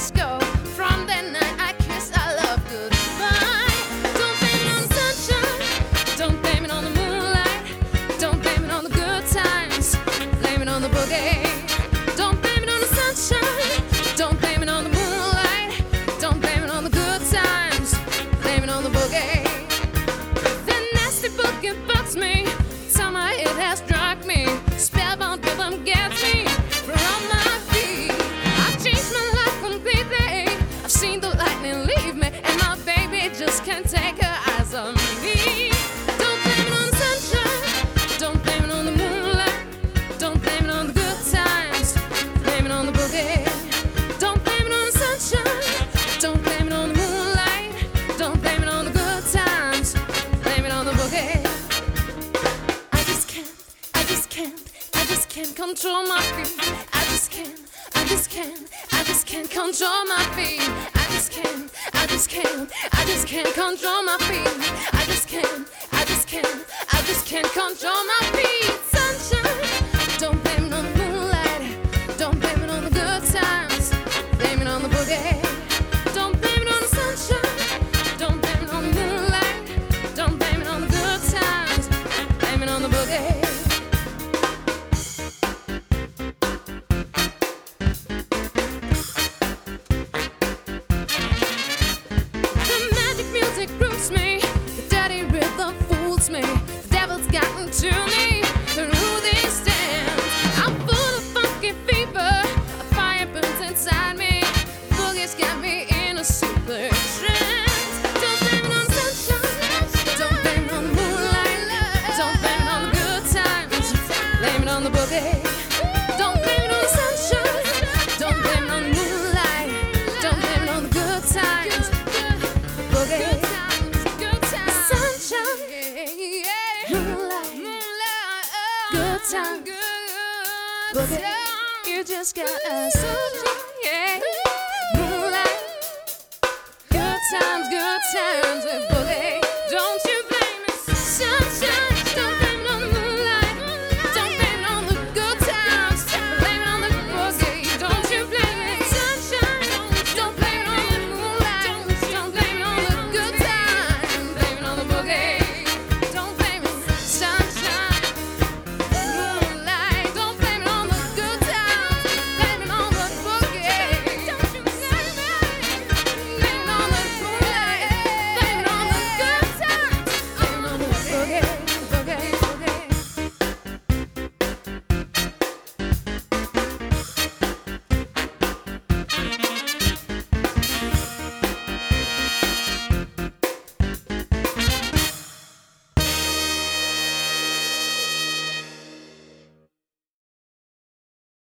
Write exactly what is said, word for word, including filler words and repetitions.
let's go. From that night I kiss our love goodbye. Don't blame it on the sunshine, don't blame it on the moonlight, don't blame it on the good times, blame it on the boogie. Don't blame it on the sunshine, don't blame it on the moonlight, don't blame it on the good times, blame it on the boogie. That nasty boogie bugs me, time my head has struck me, spellbound rhythm gets me from my feet. I've changed my life completely, I've seen the lightning leave me, and my baby just can't take her eyes on me. Don't blame it on the sunshine, don't blame it on the moonlight, don't blame it on the good times, blame it on the boogie. Don't blame it on the sunshine, don't blame it on the moonlight, don't blame it on the good times, blame it on the boogie. I just can't, I just can't, I just can't control my feet. I just can't, I just can't, I just can't control my feet. I just can't, I just can't, I just can't control my feet. I just can't, I just can't, I just can't control my feet. Sunshine, don't blame it on the moonlight, don't blame it on the good times, blame it on the boogie. Don't blame it on the sunshine, don't blame it on the moonlight, don't blame it on the good times, blame it on the boogie. The magic music grooves me, the dirty rhythm fools me, the devil's gotten to me, but who they stand? I'm full of funky fever, a fire burns inside me, boogie's got me in a super trance. Don't blame it on the sunshine, don't blame it on the moonlight, don't blame it on the good times, blame it on the boogie. Don't blame it on the sunshine, don't blame it on the moonlight, don't blame it on the good times, boogie. Sunshine, moonlight, good times, boogie. You just got a sunshine, yeah. Moonlight, good times, good times.